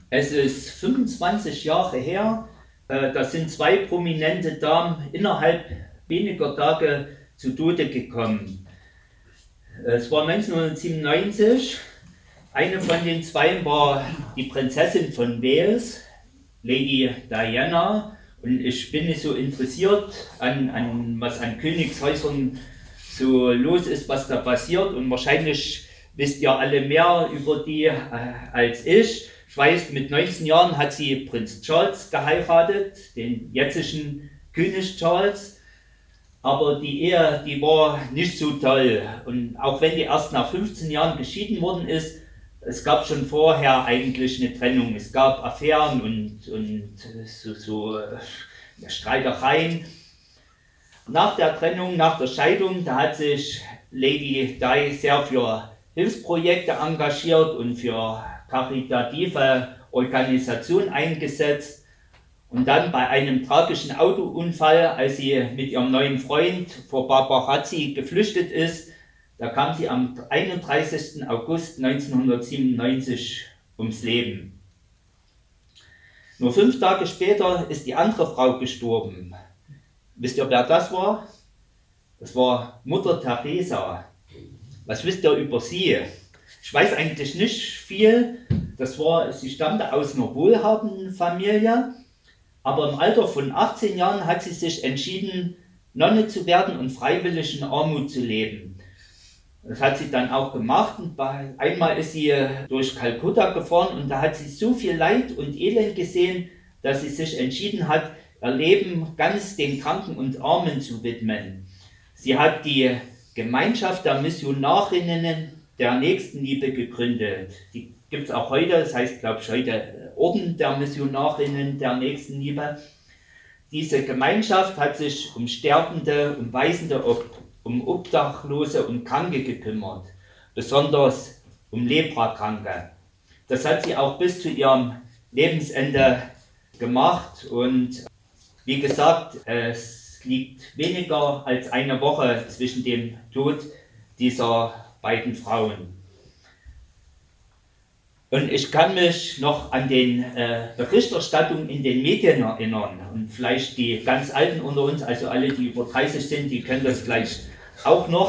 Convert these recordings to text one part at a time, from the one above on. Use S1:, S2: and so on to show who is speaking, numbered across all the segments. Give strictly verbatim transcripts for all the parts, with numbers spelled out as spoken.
S1: Es ist fünfundzwanzig Jahre her, äh, da sind zwei prominente Damen innerhalb weniger Tage zu Tode gekommen. Es war neunzehnhundertsiebenundneunzig, eine von den zwei war die Prinzessin von Wales, Lady Diana, und ich bin nicht so interessiert an, an was an Königshäusern so los ist, was da passiert, und wahrscheinlich wisst ihr alle mehr über die äh, als ich. Ich weiß, mit neunzehn Jahren hat sie Prinz Charles geheiratet, den jetzigen König Charles. Aber die Ehe, die war nicht so toll. Und auch wenn die erst nach fünfzehn Jahren geschieden worden ist, es gab schon vorher eigentlich eine Trennung. Es gab Affären und, und so, so äh, Streitereien. Nach der Trennung, nach der Scheidung, da hat sich Lady Di sehr für Hilfsprojekte engagiert und für karitative Organisation eingesetzt, und dann bei einem tragischen Autounfall, als sie mit ihrem neuen Freund vor Paparazzi geflüchtet ist, da kam sie am einunddreißigsten August neunzehnhundertsiebenundneunzig ums Leben. Nur fünf Tage später ist die andere Frau gestorben. Wisst ihr, wer das war? Das war Mutter Teresa. Was wisst ihr über sie? Ich weiß eigentlich nicht viel. Das war, sie stammte aus einer wohlhabenden Familie, aber im Alter von achtzehn Jahren hat sie sich entschieden, Nonne zu werden und freiwillig in Armut zu leben. Das hat sie dann auch gemacht. Und bei, einmal ist sie durch Kalkutta gefahren und da hat sie so viel Leid und Elend gesehen, dass sie sich entschieden hat, ihr Leben ganz den Kranken und Armen zu widmen. Sie hat die Gemeinschaft der Missionarinnen der Nächstenliebe gegründet. Die gibt es auch heute, das heißt, glaube ich, heute Orden der Missionarinnen der Nächstenliebe. Diese Gemeinschaft hat sich um Sterbende, um Waisende, um Obdachlose und Kranke gekümmert, besonders um Leprakranke. Das hat sie auch bis zu ihrem Lebensende gemacht, und wie gesagt, es liegt weniger als eine Woche zwischen dem Tod dieser beiden Frauen. Und ich kann mich noch an den äh, Berichterstattungen in den Medien erinnern, und vielleicht die ganz Alten unter uns, also alle, die über dreißig sind, die können das gleich auch noch.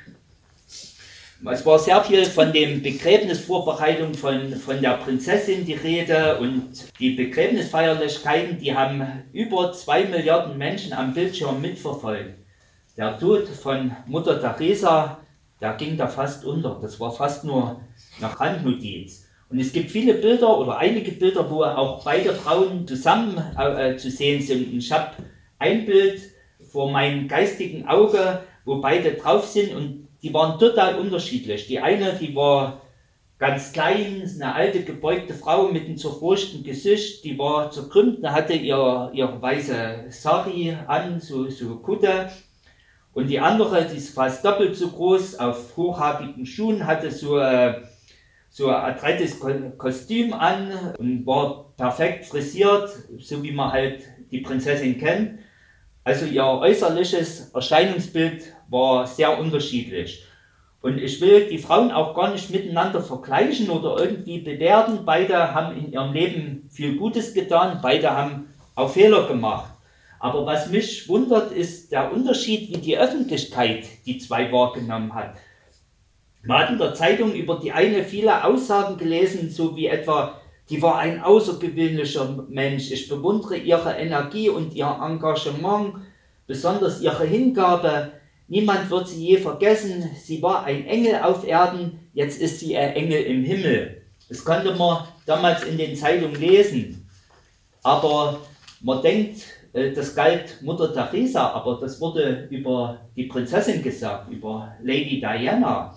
S1: Es war sehr viel von dem Begräbnisvorbereitung von, von der Prinzessin die Rede, und die Begräbnisfeierlichkeiten, die haben über zwei Milliarden Menschen am Bildschirm mitverfolgt. Der Tod von Mutter Teresa, der ging da fast unter. Das war fast nur eine Randnotiz. Und es gibt viele Bilder oder einige Bilder, wo auch beide Frauen zusammen äh, zu sehen sind. Und ich habe ein Bild vor meinem geistigen Auge, wo beide drauf sind, und die waren total unterschiedlich. Die eine, die war ganz klein, eine alte gebeugte Frau mit einem zerfurchten Gesicht, die war zerkrümmt, hatte ihr, ihre weiße Sari an, so, so Kutte. Und die andere, die ist fast doppelt so groß, auf hochhabigen Schuhen, hatte so, äh, so ein adrettes Kostüm an und war perfekt frisiert, so wie man halt die Prinzessin kennt. Also ihr äußerliches Erscheinungsbild war sehr unterschiedlich. Und ich will die Frauen auch gar nicht miteinander vergleichen oder irgendwie bewerten. Beide haben in ihrem Leben viel Gutes getan, beide haben auch Fehler gemacht. Aber was mich wundert, ist der Unterschied, wie die Öffentlichkeit die zwei wahrgenommen hat. Man hat in der Zeitung über die eine viele Aussagen gelesen, so wie etwa: Die war ein außergewöhnlicher Mensch. Ich bewundere ihre Energie und ihr Engagement, besonders ihre Hingabe. Niemand wird sie je vergessen. Sie war ein Engel auf Erden, jetzt ist sie ein Engel im Himmel. Das konnte man damals in den Zeitungen lesen. Aber man denkt, das galt Mutter Teresa, aber das wurde über die Prinzessin gesagt, über Lady Diana.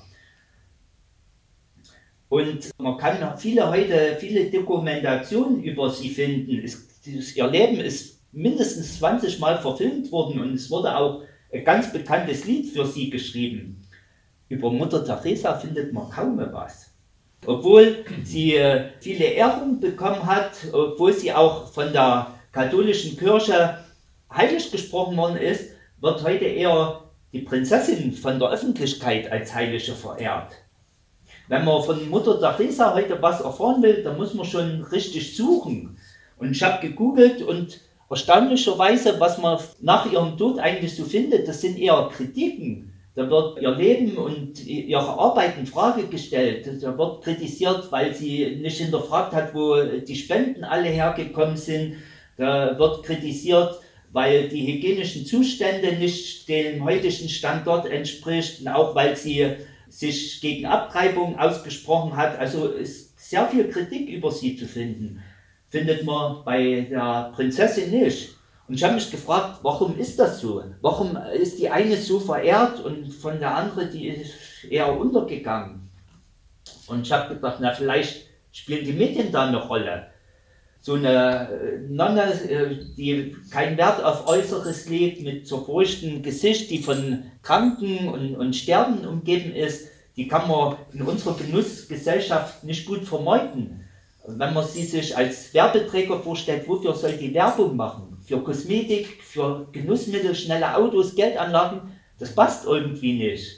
S1: Und man kann viele heute, viele Dokumentationen über sie finden. Es, ihr Leben ist mindestens zwanzig Mal verfilmt worden, und es wurde auch ein ganz bekanntes Lied für sie geschrieben. Über Mutter Teresa findet man kaum was. Obwohl sie viele Ehrungen bekommen hat, obwohl sie auch von der katholischen Kirche heilig gesprochen worden ist, wird heute eher die Prinzessin von der Öffentlichkeit als Heilige verehrt. wenn man von Mutter Teresa heute was erfahren will, dann muss man schon richtig suchen. Und ich habe gegoogelt und erstaunlicherweise, was man nach ihrem Tod eigentlich so findet, das sind eher Kritiken. Da wird ihr Leben und ihre Arbeit in Frage gestellt. Da wird kritisiert, weil sie nicht hinterfragt hat, wo die Spenden alle hergekommen sind. Da wird kritisiert, weil die hygienischen Zustände nicht dem heutigen Standort entspricht und auch weil sie sich gegen Abtreibung ausgesprochen hat. Also ist sehr viel Kritik über sie zu finden. Findet man bei der Prinzessin nicht. Und ich habe mich gefragt, warum ist das so? Warum ist die eine so verehrt und von der anderen, die ist eher untergegangen? Und ich habe gedacht, na vielleicht spielen die Medien da eine Rolle. So eine Nonne, die keinen Wert auf Äußeres legt, mit zerfurchtem Gesicht, die von Kranken und, und Sterben umgeben ist, die kann man in unserer Genussgesellschaft nicht gut vermeiden. Wenn man sie sich als Werbeträger vorstellt, wofür soll die Werbung machen? Für Kosmetik, für Genussmittel, schnelle Autos, Geldanlagen, das passt irgendwie nicht.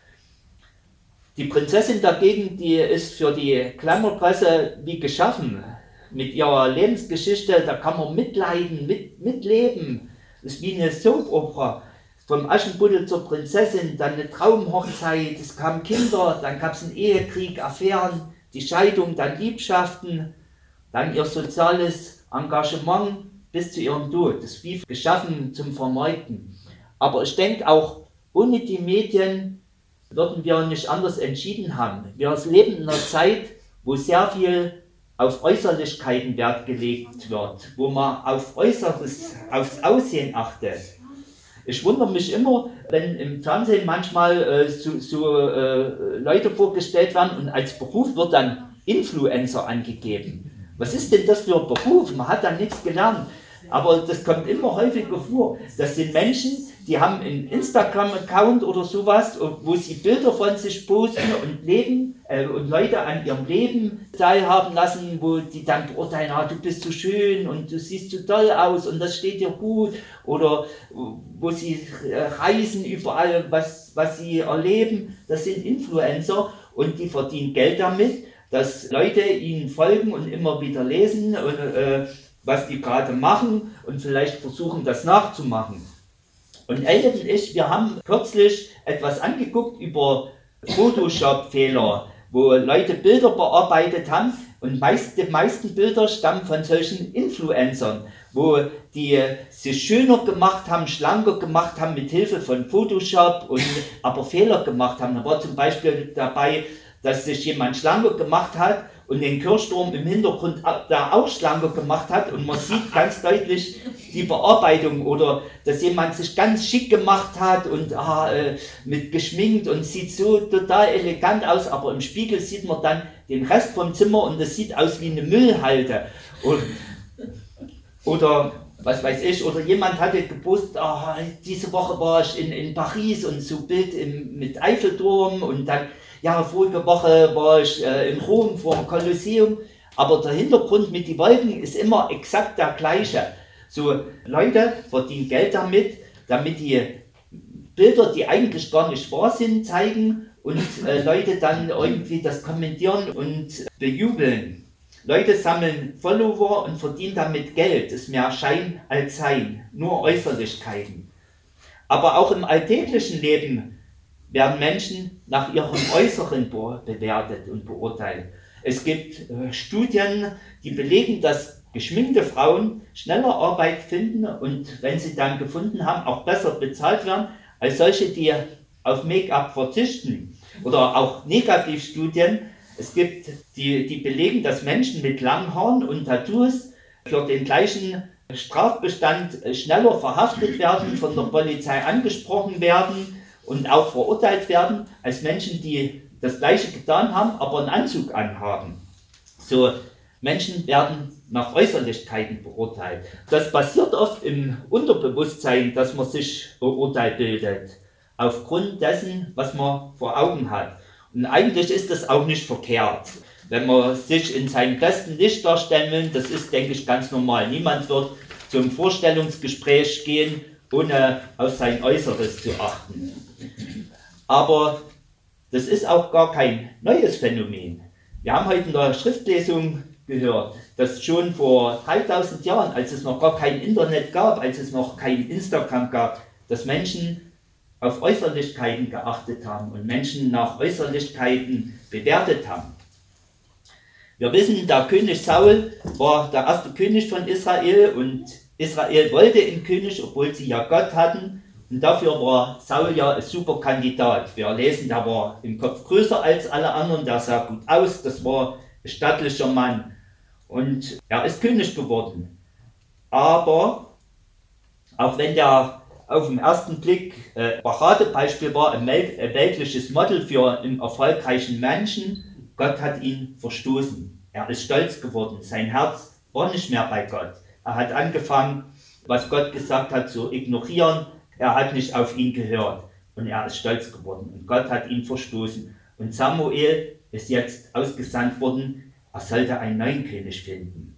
S1: Die Prinzessin dagegen, die ist für die Glamourpresse wie geschaffen. Mit ihrer Lebensgeschichte, da kann man mitleiden, mit, mitleben. Das ist wie eine Soap-Opera. Vom Aschenputtel zur Prinzessin, dann eine Traumhochzeit, es kamen Kinder, dann gab es einen Ehekrieg, Affären, die Scheidung, dann Liebschaften, dann ihr soziales Engagement bis zu ihrem Tod. Das ist wie geschaffen zum Vermarkten. Aber ich denke auch, ohne die Medien würden wir nicht anders entschieden haben. Wir leben in einer Zeit, wo sehr viel auf Äußerlichkeiten Wert gelegt wird, wo man auf Äußeres, aufs Aussehen achtet. Ich wundere mich immer, wenn im Fernsehen manchmal äh, so, so äh, Leute vorgestellt werden und als Beruf wird dann Influencer angegeben. Was ist denn das für ein Beruf? Man hat da nichts gelernt. Aber das kommt immer häufiger vor. Das sind Menschen, die haben einen Instagram-Account oder sowas, wo sie Bilder von sich posten und leben äh, und Leute an ihrem Leben teilhaben lassen, wo die dann beurteilen, ah, du bist so schön und du siehst so toll aus und das steht dir gut. Oder wo sie äh, reisen überall, was, was sie erleben. Das sind Influencer und die verdienen Geld damit, dass Leute ihnen folgen und immer wieder lesen und äh, was die gerade machen und vielleicht versuchen, das nachzumachen. Und Elliot und ich, wir haben kürzlich etwas angeguckt über Photoshop-Fehler, wo Leute Bilder bearbeitet haben und meist, die meisten Bilder stammen von solchen Influencern, wo die sich schöner gemacht haben, schlanker gemacht haben mit Hilfe von Photoshop und aber Fehler gemacht haben. Da war zum Beispiel dabei, dass sich jemand schlanker gemacht hat und den Kirchturm im Hintergrund da auch schlanker gemacht hat und man sieht ganz deutlich die Bearbeitung oder dass jemand sich ganz schick gemacht hat und ah, äh, mit geschminkt und sieht so total elegant aus, aber im Spiegel sieht man dann den Rest vom Zimmer und das sieht aus wie eine Müllhalde. Und, oder was weiß ich, oder jemand hatte gepostet, ah, diese Woche war ich in, in Paris und so Bild im, mit Eiffelturm und dann ja, vorige Woche war ich äh, in Rom vor dem Kolosseum, aber der Hintergrund mit den Wolken ist immer exakt der gleiche. So, Leute verdienen Geld damit, damit die Bilder, die eigentlich gar nicht wahr sind, zeigen und äh, Leute dann irgendwie das kommentieren und bejubeln. Leute sammeln Follower und verdienen damit Geld. Das ist mehr Schein als Sein, nur Äußerlichkeiten. Aber auch im alltäglichen Leben werden Menschen nach ihrem Äußeren bewertet und beurteilt. Es gibt äh, Studien, die belegen, dass geschminkte Frauen schneller Arbeit finden und wenn sie dann gefunden haben, auch besser bezahlt werden, als solche, die auf Make-up verzichten. Oder auch Negativstudien. Es gibt die, die belegen, dass Menschen mit langen Haaren und Tattoos für den gleichen Strafbestand schneller verhaftet werden, von der Polizei angesprochen werden und auch verurteilt werden, als Menschen, die das Gleiche getan haben, aber einen Anzug anhaben. So, Menschen werden nach Äußerlichkeiten beurteilt. Das passiert oft im Unterbewusstsein, dass man sich ein Urteil bildet, aufgrund dessen, was man vor Augen hat. Und eigentlich ist das auch nicht verkehrt, wenn man sich in seinem besten Licht darstellen will. Das ist, denke ich, ganz normal. Niemand wird zum Vorstellungsgespräch gehen, ohne auf sein Äußeres zu achten. Aber Das ist auch gar kein neues Phänomen. Wir haben heute in der Schriftlesung gehört, dass schon vor dreitausend Jahren, als es noch gar kein Internet gab, als es noch kein Instagram gab, dass Menschen auf Äußerlichkeiten geachtet haben und Menschen nach Äußerlichkeiten bewertet haben. Wir wissen, der König Saul war der erste König von Israel und Israel wollte einen König, obwohl sie ja Gott hatten. Und dafür war Saul ja ein super Kandidat. Wir lesen, der war im Kopf größer als alle anderen, der sah gut aus, das war ein stattlicher Mann. Und er ist König geworden. Aber auch wenn der auf den ersten Blick äh, Paradebeispiel war, ein, ein weltliches Model für einen erfolgreichen Menschen, Gott hat ihn verstoßen. Er ist stolz geworden. Sein Herz war nicht mehr bei Gott. Er hat angefangen, was Gott gesagt hat, zu ignorieren. Er hat nicht auf ihn gehört und er ist stolz geworden und Gott hat ihn verstoßen. Und Samuel ist jetzt ausgesandt worden, er sollte einen neuen König finden.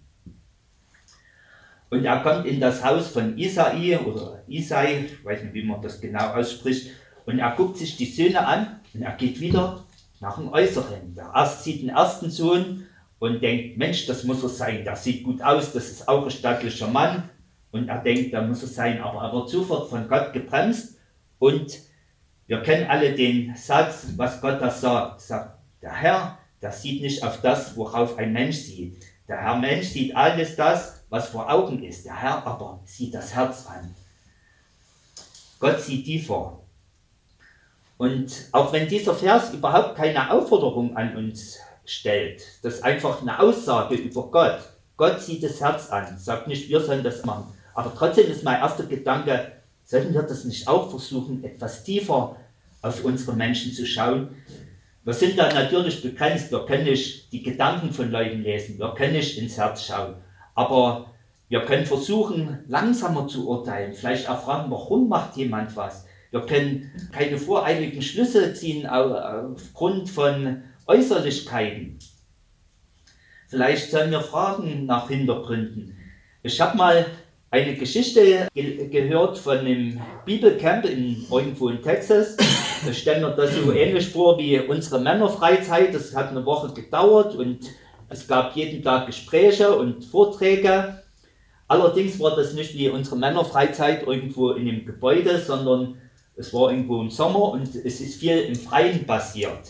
S1: Und er kommt in das Haus von Isai oder Isai, ich weiß nicht, wie man das genau ausspricht, und er guckt sich die Söhne an und er geht wieder nach dem Äußeren. Der erst sieht den ersten Sohn und denkt, Mensch, das muss er sein, der sieht gut aus, das ist auch ein stattlicher Mann. Und er denkt, da muss es sein, aber er wird sofort von Gott gebremst. Und wir kennen alle den Satz, was Gott da sagt. Sagt, der Herr, der sieht nicht auf das, worauf ein Mensch sieht. Der Herr Mensch sieht alles das, was vor Augen ist. Der Herr aber sieht das Herz an. Gott sieht tiefer. Und auch wenn dieser Vers überhaupt keine Aufforderung an uns stellt, das ist einfach eine Aussage über Gott. Gott sieht das Herz an, sagt nicht, wir sollen das machen. Aber trotzdem ist mein erster Gedanke, sollten wir das nicht auch versuchen, etwas tiefer auf unsere Menschen zu schauen? Wir sind da natürlich begrenzt, wir können nicht die Gedanken von Leuten lesen, wir können nicht ins Herz schauen. Aber wir können versuchen, langsamer zu urteilen, vielleicht auch fragen, warum macht jemand was? Wir können keine voreiligen Schlüsse ziehen aufgrund von Äußerlichkeiten. Vielleicht sollen wir fragen nach Hintergründen. Ich habe mal eine Geschichte ge gehört von einem Bibelcamp in, irgendwo in Texas. Ich stelle mir das so ähnlich vor wie unsere Männerfreizeit. Das hat eine Woche gedauert und es gab jeden Tag Gespräche und Vorträge. Allerdings war das nicht wie unsere Männerfreizeit irgendwo in einem Gebäude, sondern es war irgendwo im Sommer und es ist viel im Freien passiert.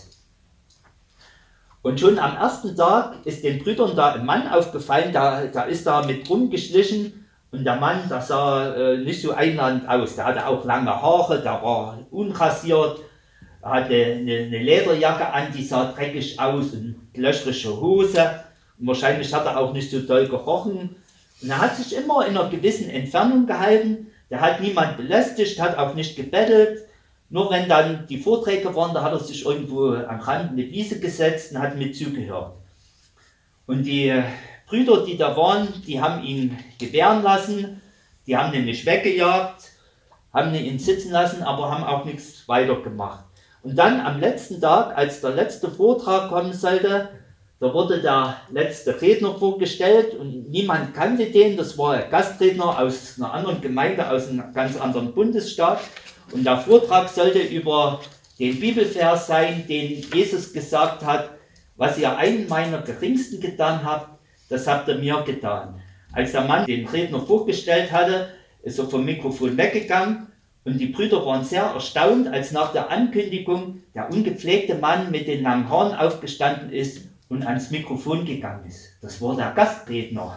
S1: Und schon am ersten Tag ist den Brüdern da ein Mann aufgefallen, der, der ist da mit rumgeschlichen und der Mann, der sah äh, nicht so einladend aus. Der hatte auch lange Haare, der war unrasiert, er hatte eine, eine Lederjacke an, die sah dreckig aus und löchrige Hose. Und wahrscheinlich hat er auch nicht so doll gerochen. Und er hat sich immer in einer gewissen Entfernung gehalten, der hat niemand belästigt, hat auch nicht gebettelt. Nur wenn dann die Vorträge waren, da hat er sich irgendwo am Rand eine Wiese gesetzt und hat mit zugehört. Und die Brüder, die da waren, die haben ihn gewähren lassen, die haben ihn nicht weggejagt, haben ihn sitzen lassen, aber haben auch nichts weiter gemacht. Und dann am letzten Tag, als der letzte Vortrag kommen sollte, da wurde der letzte Redner vorgestellt und niemand kannte den, das war ein Gastredner aus einer anderen Gemeinde, aus einem ganz anderen Bundesstaat. Und der Vortrag sollte über den Bibelvers sein, den Jesus gesagt hat, was ihr einen meiner Geringsten getan habt, das habt ihr mir getan. Als der Mann den Redner vorgestellt hatte, ist er vom Mikrofon weggegangen und die Brüder waren sehr erstaunt, als nach der Ankündigung der ungepflegte Mann mit den langen Haaren aufgestanden ist und ans Mikrofon gegangen ist. Das war der Gastredner.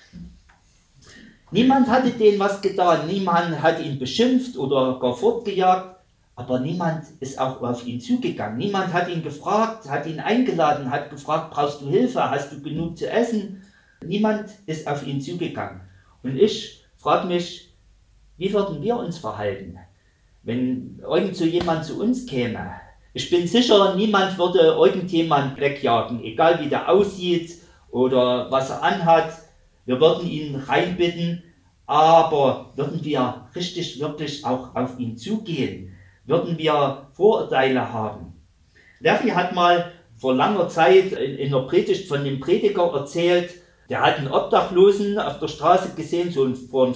S1: Niemand hatte denen was getan, niemand hat ihn beschimpft oder gar fortgejagt, aber niemand ist auch auf ihn zugegangen. Niemand hat ihn gefragt, hat ihn eingeladen, hat gefragt, brauchst du Hilfe, hast du genug zu essen? Niemand ist auf ihn zugegangen. Und ich frage mich, wie würden wir uns verhalten, wenn irgend so jemand zu uns käme? Ich bin sicher, niemand würde irgendjemand wegjagen, egal wie der aussieht oder was er anhat. Wir würden ihn reinbitten, aber würden wir richtig, wirklich auch auf ihn zugehen? Würden wir Vorurteile haben? Larry hat mal vor langer Zeit in, in einer Predigt von dem Prediger erzählt, der hat einen Obdachlosen auf der Straße gesehen, so ein, vor einem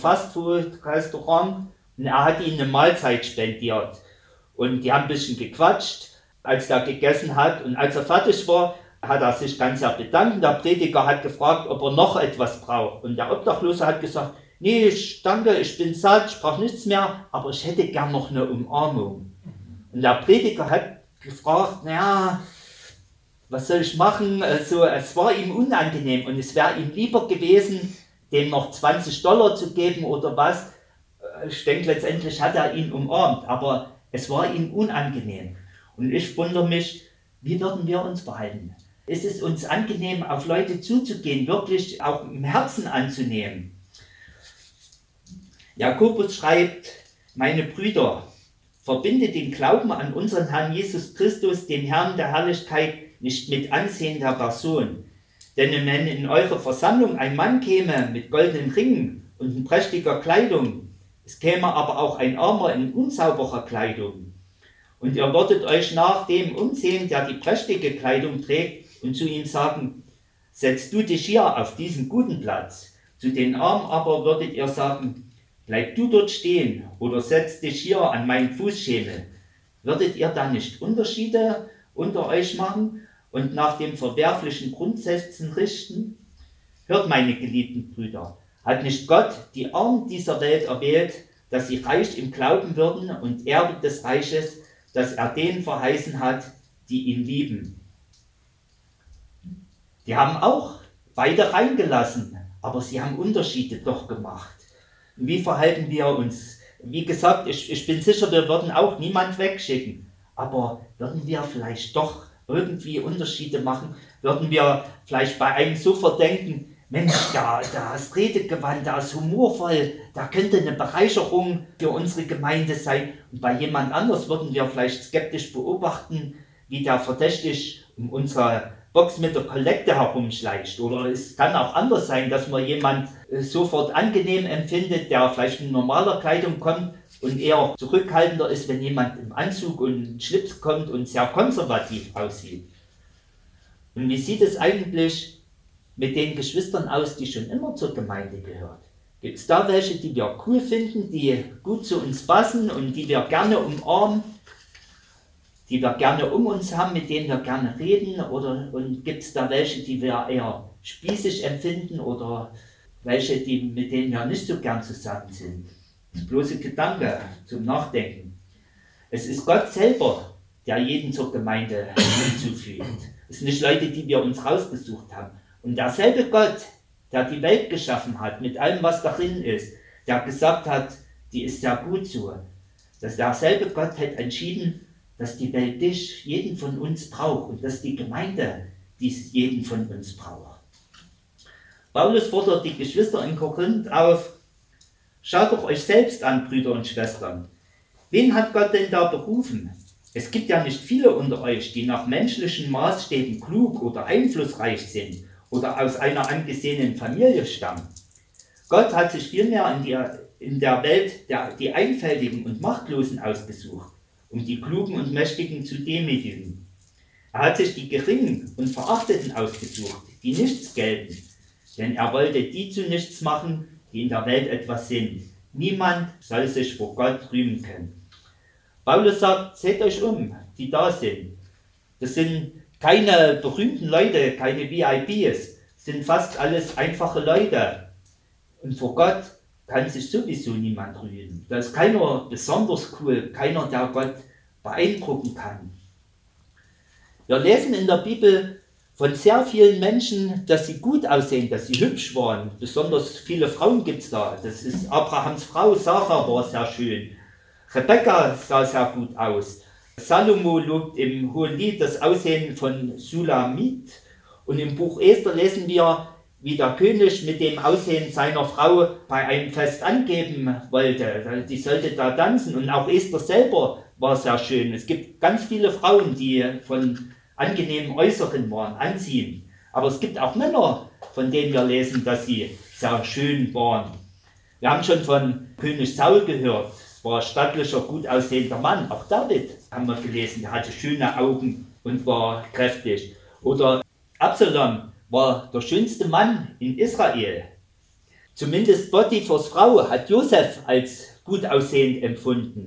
S1: Fastfood-Restaurant, und er hat ihm eine Mahlzeit spendiert. Und die haben ein bisschen gequatscht als er gegessen hat. Und als er fertig war, hat er sich ganz sehr bedankt. Der Prediger hat gefragt, ob er noch etwas braucht. Und der Obdachlose hat gesagt, nee, ich danke, ich bin satt, ich brauche nichts mehr, aber ich hätte gern noch eine Umarmung. Und der Prediger hat gefragt, naja, was soll ich machen? Also, es war ihm unangenehm und es wäre ihm lieber gewesen, dem noch zwanzig Dollar zu geben oder was. Ich denke, letztendlich hat er ihn umarmt, aber es war ihm unangenehm. Und ich wundere mich, wie würden wir uns verhalten? Ist es uns angenehm, auf Leute zuzugehen, wirklich auch im Herzen anzunehmen? Jakobus schreibt, meine Brüder, verbindet den Glauben an unseren Herrn Jesus Christus, den Herrn der Herrlichkeit, nicht mit Ansehen der Person. Denn wenn in eure Versammlung ein Mann käme mit goldenen Ringen und in prächtiger Kleidung, es käme aber auch ein Armer in unsauberer Kleidung, und ihr würdet euch nach dem umsehen, der die prächtige Kleidung trägt, und zu ihm sagen, setz du dich hier auf diesen guten Platz. Zu den Armen aber würdet ihr sagen, bleib du dort stehen oder setz dich hier an meinen Fußschemel. Würdet ihr da nicht Unterschiede unter euch machen und nach den verwerflichen Grundsätzen richten? Hört, meine geliebten Brüder, hat nicht Gott die Armen dieser Welt erwählt, dass sie reich im Glauben würden und Erbe des Reiches, das er denen verheißen hat, die ihn lieben? Die haben auch beide reingelassen, aber sie haben Unterschiede doch gemacht. Und wie verhalten wir uns? Wie gesagt, ich, ich bin sicher, wir würden auch niemand wegschicken, aber würden wir vielleicht doch irgendwie Unterschiede machen? Würden wir vielleicht bei einem sofort denken, Mensch, da, da ist Redegewand, da ist humorvoll, da könnte eine Bereicherung für unsere Gemeinde sein. Und bei jemand anders würden wir vielleicht skeptisch beobachten, wie der verdächtig um unsere Box mit der Kollekte herumschleicht. Oder es kann auch anders sein, dass man jemand sofort angenehm empfindet, der vielleicht in normaler Kleidung kommt und eher zurückhaltender ist, wenn jemand im Anzug und Schlips kommt und sehr konservativ aussieht. Und wie sieht es eigentlich mit den Geschwistern aus, die schon immer zur Gemeinde gehört? Gibt es da welche, die wir cool finden, die gut zu uns passen und die wir gerne umarmen, die wir gerne um uns haben, mit denen wir gerne reden? Oder gibt es da welche, die wir eher spießig empfinden oder welche, die, mit denen wir nicht so gern zusammen sind? Das ist bloße Gedanke zum Nachdenken. Es ist Gott selber, der jeden zur Gemeinde hinzufügt. Es sind nicht Leute, die wir uns rausgesucht haben. Und derselbe Gott, der die Welt geschaffen hat, mit allem, was darin ist, der gesagt hat, die ist sehr gut so, dass derselbe Gott hat entschieden, dass die Welt dich, jeden von uns braucht und dass die Gemeinde dies jeden von uns braucht. Paulus fordert die Geschwister in Korinth auf, schaut doch euch selbst an, Brüder und Schwestern. Wen hat Gott denn da berufen? Es gibt ja nicht viele unter euch, die nach menschlichen Maßstäben klug oder einflussreich sind oder aus einer angesehenen Familie stammen. Gott hat sich vielmehr in der, in der Welt der, die Einfältigen und Machtlosen ausgesucht, um die Klugen und Mächtigen zu demütigen. Er hat sich die Geringen und Verachteten ausgesucht, die nichts gelten, denn er wollte die zu nichts machen, die in der Welt etwas sind. Niemand soll sich vor Gott rühmen können. Paulus sagt, seht euch um, die da sind. Das sind keine berühmten Leute, keine V I Ps, sind fast alles einfache Leute. Und vor Gott kann sich sowieso niemand rühmen. Da ist keiner besonders cool, keiner, der Gott beeindrucken kann. Wir lesen in der Bibel von sehr vielen Menschen, dass sie gut aussehen, dass sie hübsch waren. Besonders viele Frauen gibt es da. Das ist Abrahams Frau, Sarah war sehr schön. Rebekka sah sehr gut aus. Salomo lobt im Hohelied das Aussehen von Sulamit. Und im Buch Esther lesen wir, wie der König mit dem Aussehen seiner Frau bei einem Fest angeben wollte. Die sollte da tanzen und auch Esther selber war sehr schön. Es gibt ganz viele Frauen, die von angenehmen Äußeren waren, anziehen. Aber es gibt auch Männer, von denen wir lesen, dass sie sehr schön waren. Wir haben schon von König Saul gehört. Es war ein stattlicher, gut aussehender Mann. Auch David haben wir gelesen, der hatte schöne Augen und war kräftig. Oder Absalom war der schönste Mann in Israel. Zumindest Potiphars Frau hat Josef als gut aussehend empfunden.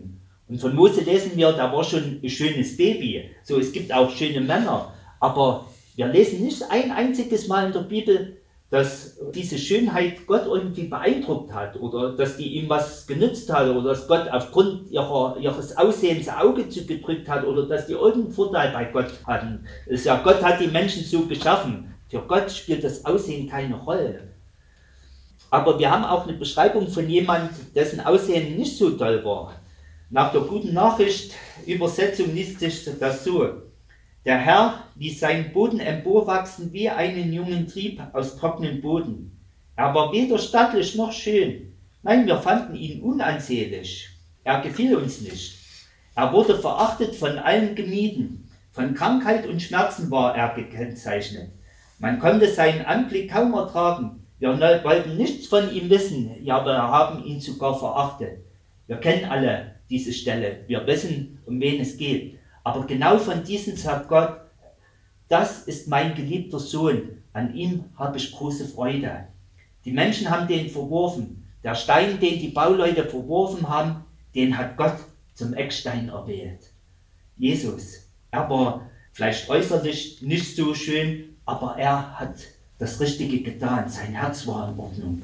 S1: Und von Mose lesen wir, da war schon ein schönes Baby. So, es gibt auch schöne Männer. Aber wir lesen nicht ein einziges Mal in der Bibel, dass diese Schönheit Gott irgendwie beeindruckt hat oder dass die ihm was genützt hat oder dass Gott aufgrund ihrer, ihres Aussehens Auge zugedrückt hat oder dass die irgendeinen Vorteil bei Gott hatten. Es ist ja, Gott hat die Menschen so geschaffen. Für Gott spielt das Aussehen keine Rolle. Aber wir haben auch eine Beschreibung von jemandem, dessen Aussehen nicht so toll war. Nach der Guten Nachricht Übersetzung liest sich das so: Der Herr ließ seinen Boden emporwachsen wie einen jungen Trieb aus trockenem Boden. Er war weder stattlich noch schön. Nein, wir fanden ihn unansehnlich. Er gefiel uns nicht. Er wurde verachtet, von allen gemieden. Von Krankheit und Schmerzen war er gekennzeichnet. Man konnte seinen Anblick kaum ertragen. Wir wollten nichts von ihm wissen, ja, wir haben ihn sogar verachtet. Wir kennen alle diese Stelle. Wir wissen, um wen es geht. Aber genau von diesem sagt Gott: Das ist mein geliebter Sohn, an ihm habe ich große Freude. Die Menschen haben den verworfen. Der Stein, den die Bauleute verworfen haben, den hat Gott zum Eckstein erwählt. Jesus, er war vielleicht äußerlich nicht so schön, aber er hat das Richtige getan. Sein Herz war in Ordnung.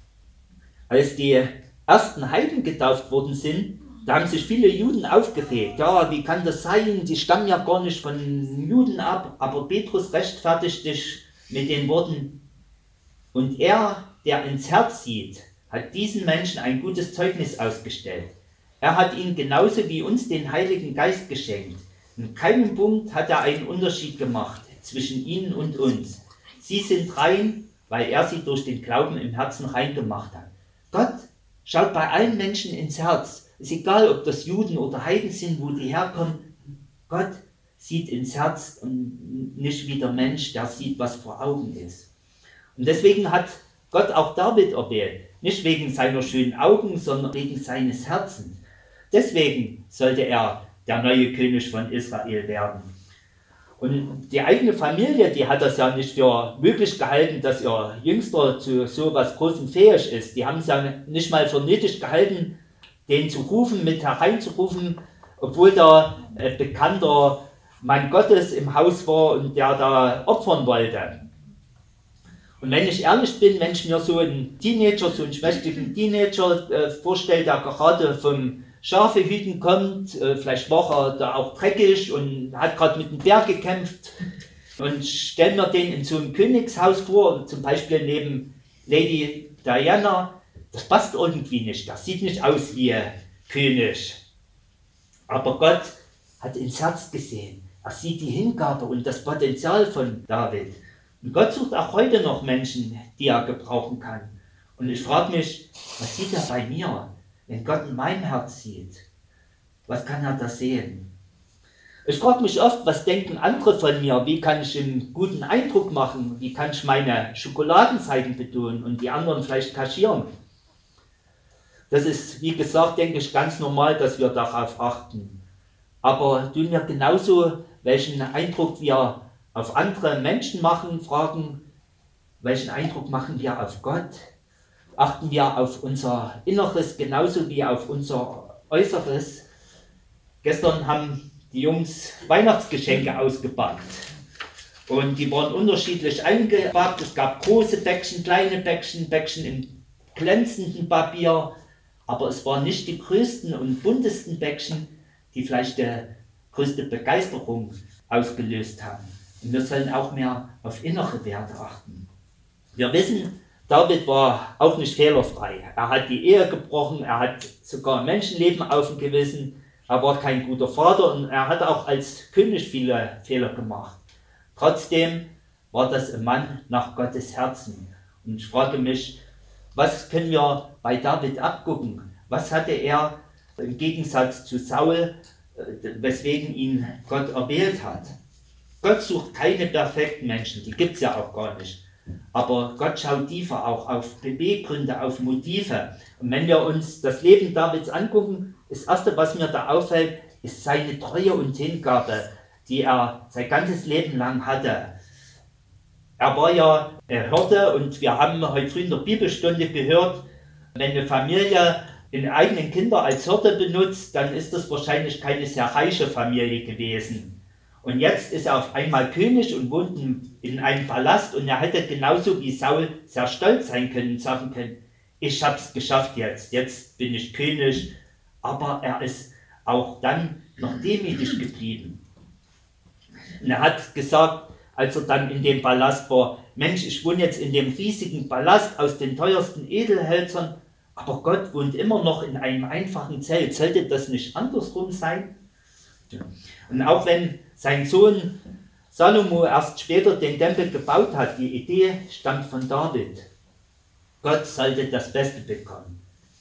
S1: Als die ersten Heiden getauft worden sind, da haben sich viele Juden aufgeregt. Ja, wie kann das sein? Die stammen ja gar nicht von Juden ab. Aber Petrus rechtfertigt sich mit den Worten: Und er, der ins Herz sieht, hat diesen Menschen ein gutes Zeugnis ausgestellt. Er hat ihnen genauso wie uns den Heiligen Geist geschenkt. In keinem Punkt hat er einen Unterschied gemacht zwischen ihnen und uns. Sie sind rein, weil er sie durch den Glauben im Herzen rein gemacht hat. Gott schaut bei allen Menschen ins Herz. Es ist egal, ob das Juden oder Heiden sind, wo die herkommen. Gott sieht ins Herz und nicht wie der Mensch, der sieht, was vor Augen ist. Und deswegen hat Gott auch David erwählt. Nicht wegen seiner schönen Augen, sondern wegen seines Herzens. Deswegen sollte er der neue König von Israel werden. Und die eigene Familie, die hat das ja nicht für möglich gehalten, dass ihr Jüngster zu so etwas Großem fähig ist. Die haben es ja nicht mal für nötig gehalten, den zu rufen, mit hereinzurufen, obwohl da ein bekannter Mann Gottes im Haus war und der da opfern wollte. Und wenn ich ehrlich bin, wenn ich mir so einen Teenager, so einen schwächlichen Teenager äh, vorstelle, der gerade vom Schafehüten kommt, äh, vielleicht war er da auch dreckig und hat gerade mit dem Bär gekämpft, und stelle mir den in so einem Königshaus vor, zum Beispiel neben Lady Diana. Das passt irgendwie nicht, das sieht nicht aus wie ein König. Aber Gott hat ins Herz gesehen. Er sieht die Hingabe und das Potenzial von David. Und Gott sucht auch heute noch Menschen, die er gebrauchen kann. Und ich frage mich, was sieht er bei mir, wenn Gott in meinem Herz sieht? Was kann er da sehen? Ich frage mich oft, was denken andere von mir? Wie kann ich einen guten Eindruck machen? Wie kann ich meine Schokoladenseiten betonen und die anderen vielleicht kaschieren? Das ist, wie gesagt, denke ich, ganz normal, dass wir darauf achten. Aber tun wir genauso, welchen Eindruck wir auf andere Menschen machen, fragen, welchen Eindruck machen wir auf Gott? Achten wir auf unser Inneres genauso wie auf unser Äußeres? Gestern haben die Jungs Weihnachtsgeschenke ausgepackt. Und die waren unterschiedlich eingepackt. Es gab große Päckchen, kleine Päckchen, Päckchen in glänzendem Papier. Aber es waren nicht die größten und buntesten Päckchen, die vielleicht die größte Begeisterung ausgelöst haben. Und wir sollen auch mehr auf innere Werte achten. Wir wissen, David war auch nicht fehlerfrei. Er hat die Ehe gebrochen, er hat sogar Menschenleben auf dem Gewissen, er war kein guter Vater und er hat auch als König viele Fehler gemacht. Trotzdem war das ein Mann nach Gottes Herzen. Und ich frage mich, was können wir bei David abgucken? Was hatte er im Gegensatz zu Saul, weswegen ihn Gott erwählt hat? Gott sucht keine perfekten Menschen, die gibt es ja auch gar nicht. Aber Gott schaut tiefer auch auf Beweggründe, auf Motive. Und wenn wir uns das Leben Davids angucken, das Erste, was mir da auffällt, ist seine Treue und Hingabe, die er sein ganzes Leben lang hatte. Er war ja Hirte und wir haben heute früh in der Bibelstunde gehört, wenn eine Familie den eigenen Kinder als Hirte benutzt, dann ist das wahrscheinlich keine sehr reiche Familie gewesen. Und jetzt ist er auf einmal König und wohnt in, in einem Palast und er hätte genauso wie Saul sehr stolz sein können und sagen können, ich habe es geschafft jetzt, jetzt bin ich König, aber er ist auch dann noch demütig geblieben. Und er hat gesagt, als er dann in dem Palast war, Mensch, ich wohne jetzt in dem riesigen Palast aus den teuersten Edelhölzern, aber Gott wohnt immer noch in einem einfachen Zelt. Sollte das nicht andersrum sein? Und auch wenn sein Sohn Salomo erst später den Tempel gebaut hat, die Idee stammt von David. Gott sollte das Beste bekommen.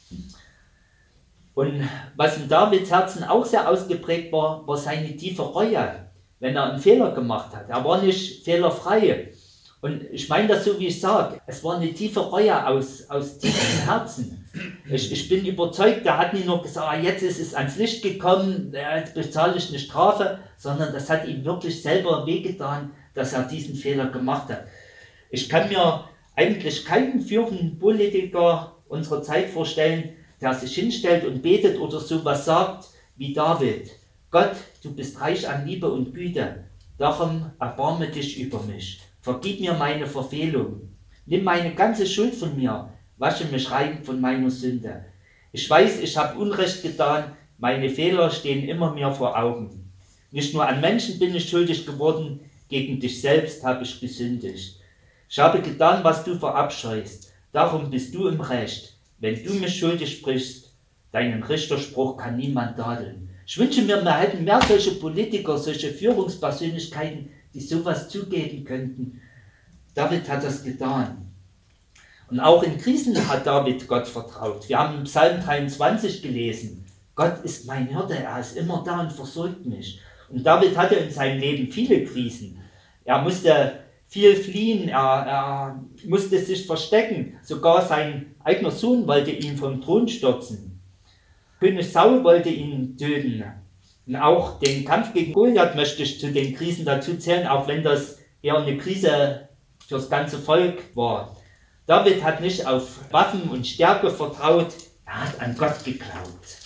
S1: Und was in Davids Herzen auch sehr ausgeprägt war, war seine tiefe Reue, wenn er einen Fehler gemacht hat. Er war nicht fehlerfrei. Und ich meine das so, wie ich sage. Es war eine tiefe Reue aus, aus tiefem Herzen. Ich, ich bin überzeugt, der hat nicht nur gesagt, ah, jetzt ist es ans Licht gekommen, jetzt bezahle ich eine Strafe, sondern das hat ihm wirklich selber wehgetan, dass er diesen Fehler gemacht hat. Ich kann mir eigentlich keinen führenden Politiker unserer Zeit vorstellen, der sich hinstellt und betet oder sowas sagt wie David. Gott, du bist reich an Liebe und Güte, darum erbarme dich über mich. Vergib mir meine Verfehlung. Nimm meine ganze Schuld von mir. Wasche mich rein von meiner Sünde. Ich weiß, ich habe Unrecht getan. Meine Fehler stehen immer mir vor Augen. Nicht nur an Menschen bin ich schuldig geworden, gegen dich selbst habe ich gesündigt. Ich habe getan, was du verabscheust. Darum bist du im Recht. Wenn du mich schuldig sprichst, deinen Richterspruch kann niemand tadeln. Ich wünsche mir, wir hätten mehr solche Politiker, solche Führungspersönlichkeiten, die sowas zugeben könnten. David hat das getan. Und auch in Krisen hat David Gott vertraut. Wir haben im Psalm dreiundzwanzig gelesen, Gott ist mein Hirte, er ist immer da und versorgt mich. Und David hatte in seinem Leben viele Krisen. Er musste viel fliehen, er, er musste sich verstecken. Sogar sein eigener Sohn wollte ihn vom Thron stürzen. König Saul wollte ihn töten. Und auch den Kampf gegen Goliath möchte ich zu den Krisen dazu zählen, auch wenn das eher eine Krise fürs ganze Volk war. David hat nicht auf Waffen und Stärke vertraut, er hat an Gott geglaubt.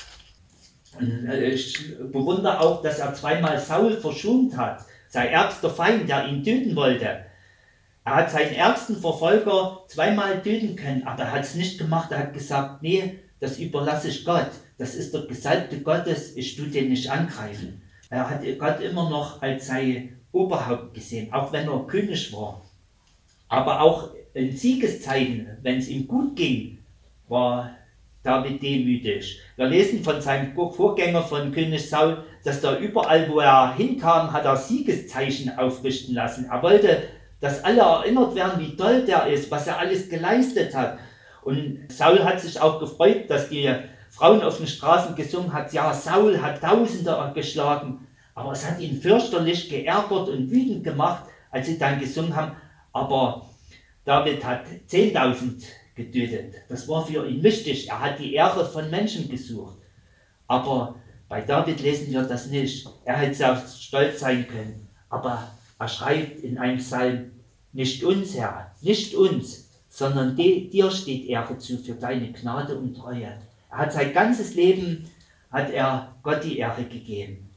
S1: Und ich bewundere auch, dass er zweimal Saul verschont hat, sein ärgster Feind, der ihn töten wollte. Er hat seinen ärgsten Verfolger zweimal töten können, aber er hat es nicht gemacht. Er hat gesagt, nee, das überlasse ich Gott. Das ist der Gesalbte Gottes, ich tue den nicht angreifen. Er hat Gott immer noch als sein Oberhaupt gesehen, auch wenn er König war. Aber auch in Siegeszeiten, wenn es ihm gut ging, war David demütig. Wir lesen von seinem Vorgänger, von König Saul, dass da überall, wo er hinkam, hat er Siegeszeichen aufrichten lassen. Er wollte, dass alle erinnert werden, wie toll der ist, was er alles geleistet hat. Und Saul hat sich auch gefreut, dass die Frauen auf den Straßen gesungen hat, ja, Saul hat Tausende geschlagen, aber es hat ihn fürchterlich geärgert und wütend gemacht, als sie dann gesungen haben, aber David hat zehntausend getötet. Das war für ihn wichtig. Er hat die Ehre von Menschen gesucht. Aber bei David lesen wir das nicht. Er hätte sehr stolz sein können. Aber er schreibt in einem Psalm, nicht uns, Herr, nicht uns, sondern dir steht Ehre zu für deine Gnade und Treue. Er hat sein ganzes Leben, hat er Gott die Ehre gegeben.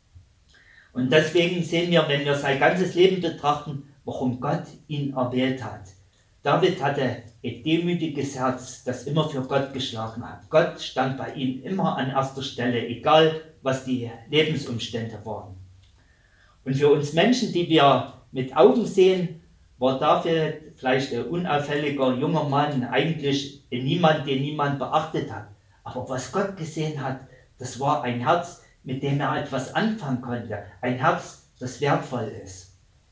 S1: Und deswegen sehen wir, wenn wir sein ganzes Leben betrachten, warum Gott ihn erwählt hat. David hatte ein demütiges Herz, das immer für Gott geschlagen hat. Gott stand bei ihm immer an erster Stelle, egal was die Lebensumstände waren. Und für uns Menschen, die wir mit Augen sehen, war David vielleicht ein unauffälliger junger Mann, eigentlich niemand, den niemand beachtet hat. Aber was Gott gesehen hat, das war ein Herz, mit dem er etwas anfangen konnte. Ein Herz, das wertvoll ist.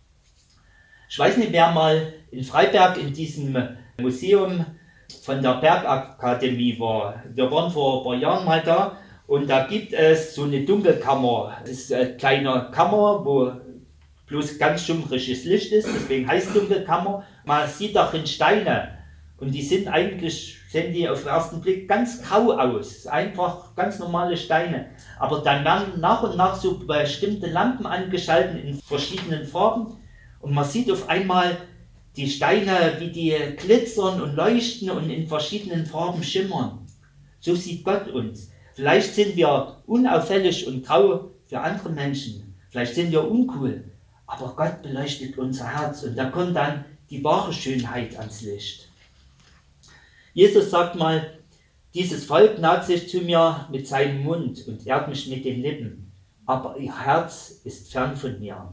S1: Ich weiß nicht, wer mal in Freiberg in diesem Museum von der Bergakademie war. Wir waren vor ein paar Jahren mal da und da gibt es so eine Dunkelkammer. Das ist eine kleine Kammer, wo bloß ganz schummriges Licht ist, deswegen heißt Dunkelkammer. Man sieht darin Steine und die sind eigentlich, sehen die auf den ersten Blick ganz grau aus. Einfach ganz normale Steine. Aber dann werden nach und nach so bestimmte Lampen angeschaltet in verschiedenen Farben. Und man sieht auf einmal die Steine, wie die glitzern und leuchten und in verschiedenen Farben schimmern. So sieht Gott uns. Vielleicht sind wir unauffällig und grau für andere Menschen. Vielleicht sind wir uncool. Aber Gott beleuchtet unser Herz und da kommt dann die wahre Schönheit ans Licht. Jesus sagt mal, dieses Volk naht sich zu mir mit seinem Mund und ehrt mich mit den Lippen, aber ihr Herz ist fern von mir.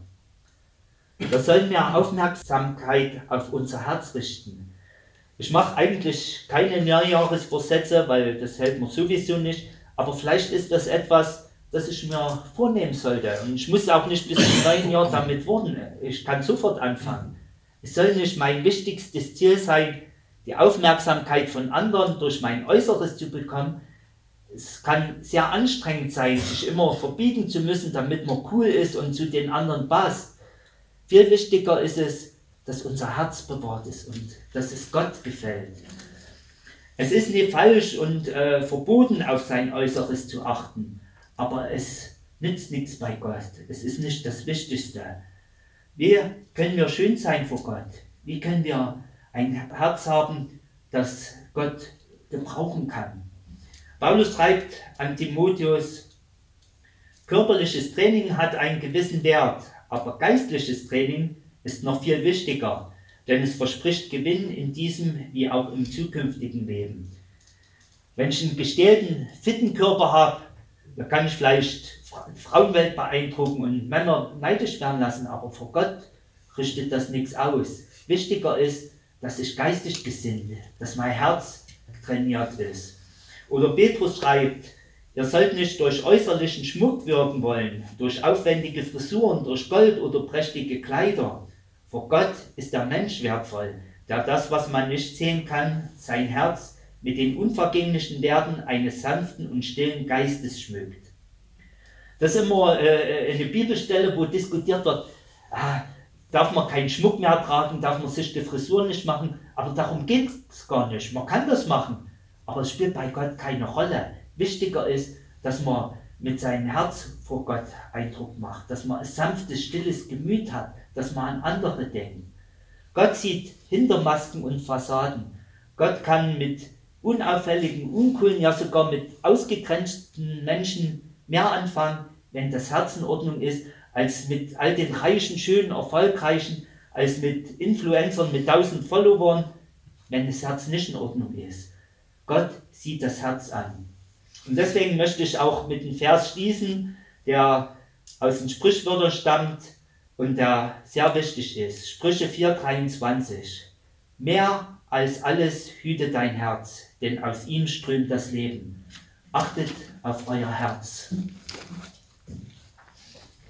S1: Wir sollen mehr Aufmerksamkeit auf unser Herz richten. Ich mache eigentlich keine Mehrjahresvorsätze, weil das hält man sowieso nicht, aber vielleicht ist das etwas, das ich mir vornehmen sollte. Und ich muss auch nicht bis zum neuen Jahr damit warten. Ich kann sofort anfangen. Es soll nicht mein wichtigstes Ziel sein, die Aufmerksamkeit von anderen durch mein Äußeres zu bekommen. Es kann sehr anstrengend sein, sich immer verbiegen zu müssen, damit man cool ist und zu den anderen passt. Viel wichtiger ist es, dass unser Herz bewahrt ist und dass es Gott gefällt. Es ist nicht falsch und äh, verboten, auf sein Äußeres zu achten, aber es nützt nichts bei Gott. Es ist nicht das Wichtigste. Wie können wir schön sein vor Gott? Wie können wir ein Herz haben, das Gott gebrauchen kann? Paulus schreibt an Timotheus, körperliches Training hat einen gewissen Wert, aber geistliches Training ist noch viel wichtiger, denn es verspricht Gewinn in diesem wie auch im zukünftigen Leben. Wenn ich einen gestählten, fitten Körper habe, dann kann ich vielleicht die Frauenwelt beeindrucken und Männer neidisch werden lassen, aber vor Gott richtet das nichts aus. Wichtiger ist, dass ich geistig gesinnt bin, dass mein Herz trainiert ist. Oder Petrus schreibt, ihr sollt nicht durch äußerlichen Schmuck wirken wollen, durch aufwendige Frisuren, durch Gold oder prächtige Kleider. Vor Gott ist der Mensch wertvoll, der das, was man nicht sehen kann, sein Herz mit den unvergänglichen Werten eines sanften und stillen Geistes schmückt. Das ist immer äh, eine Bibelstelle, wo diskutiert wird, ah, darf man keinen Schmuck mehr tragen, darf man sich die Frisur nicht machen, aber darum geht es gar nicht. Man kann das machen, aber es spielt bei Gott keine Rolle. Wichtiger ist, dass man mit seinem Herz vor Gott Eindruck macht, dass man ein sanftes, stilles Gemüt hat, dass man an andere denkt. Gott sieht hinter Masken und Fassaden. Gott kann mit unauffälligen, uncoolen, ja sogar mit ausgegrenzten Menschen mehr anfangen, wenn das Herz in Ordnung ist, als mit all den reichen, schönen, erfolgreichen, als mit Influencern mit tausend Followern, wenn das Herz nicht in Ordnung ist. Gott sieht das Herz an. Und deswegen möchte ich auch mit dem Vers schließen, der aus den Sprichwörtern stammt und der sehr wichtig ist. Sprüche vier dreiundzwanzig. Mehr als alles hüte dein Herz, denn aus ihm strömt das Leben. Achtet auf euer Herz.